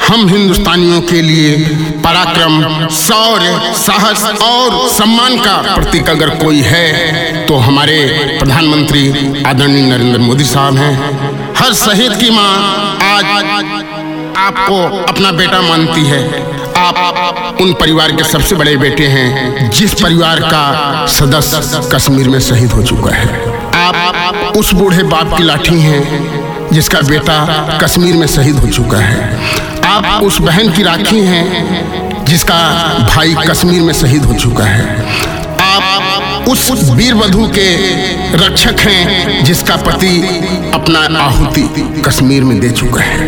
हम हिंदुस्तानियों के लिए पराक्रम, शौर्य, साहस और सम्मान का प्रतीक अगर कोई है तो हमारे प्रधानमंत्री आदरणीय नरेंद्र मोदी साहब हैं। हर शहीद की मां आज आपको अपना बेटा मानती है। आप उन परिवार के सबसे बड़े बेटे हैं जिस परिवार का सदस्य कश्मीर में शहीद हो चुका है। आप उस बूढ़े बाप की लाठी हैं जिसका बेटा कश्मीर में शहीद हो चुका है। आप उस बहन की राखी हैं जिसका भाई कश्मीर में शहीद हो चुका है। आप उस वीर वधू के रक्षक हैं जिसका पति अपना आहुति कश्मीर में दे चुका है।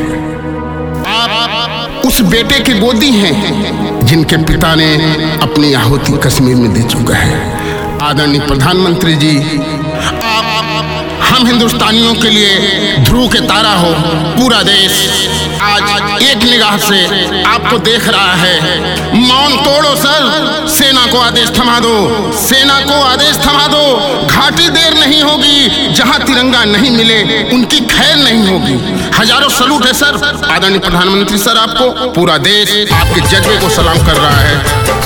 आप उस बेटे के गोदी हैं जिनके पिता ने अपनी आहुति कश्मीर में दे चुका है। आदरणीय प्रधानमंत्री जी, हम हिंदुस्तानियों के लिए ध्रुव के तारा हो। पूरा देश आज एक निगाह से आपको देख रहा है। मौन तोड़ो सर, सेना को आदेश थमा दो, सेना को आदेश थमा दो। घाटी देर नहीं होगी, जहां तिरंगा नहीं मिले उनकी खैर नहीं होगी। हजारों सलूट है सर। आदरणीय प्रधानमंत्री सर, आपको पूरा देश आपके जज्बे को सलाम कर रहा है।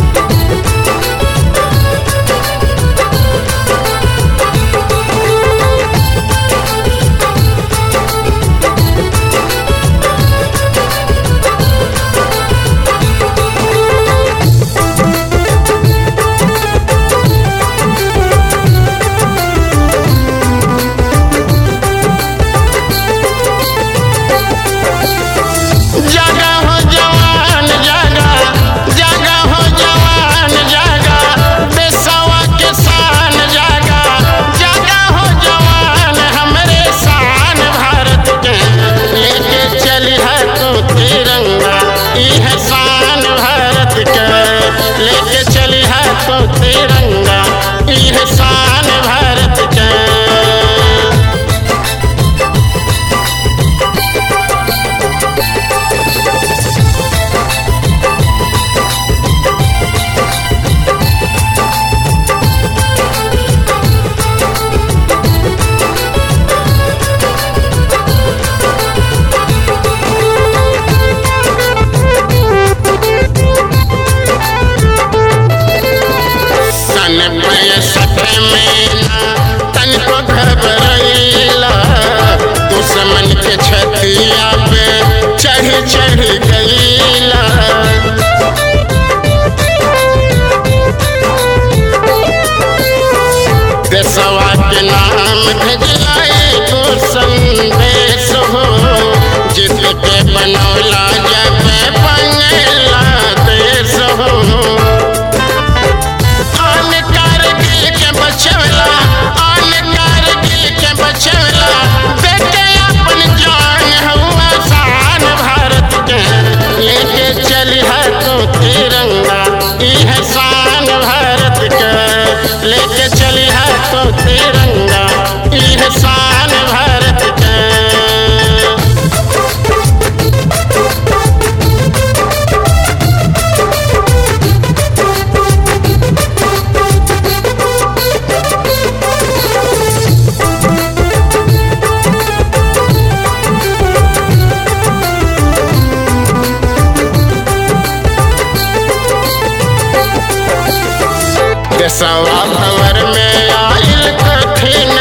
सवा भंवर में आइल कठिन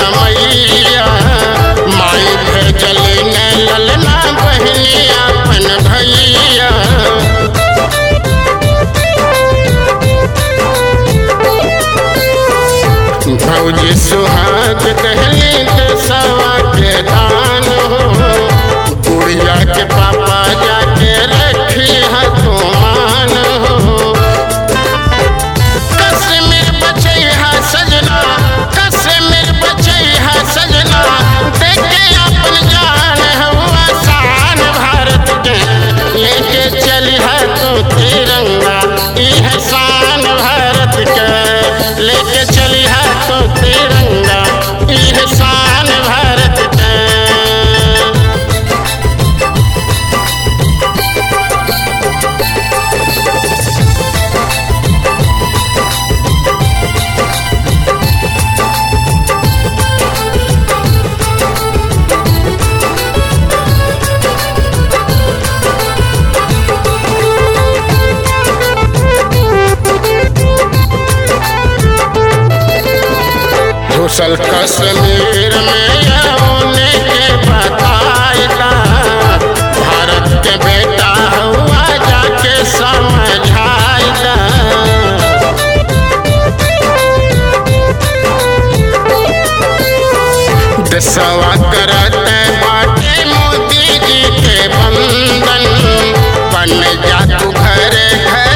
समैया, माई भेजल न ललना बहनी अपन भैया। भौजी सुहाग कहली सवा के दान हो, बुढ़िया के पापा जाके रखी है तो मान हो। कश्मीर बचैहा सजना, कश्मीर बचैहा सजना, देखे अपन जान हुआ शान भारत के। लेके चलिहा तो तिरंगा यह शान भारत के, लेके चलिहा तो तिरंगा। बसल कश्मीर में यौने के बताइला, भारत के बेटा हुआ जाके समझाइला। देशवा करते बाटे मोदी जी के बंधन, बन जा तू घरे घर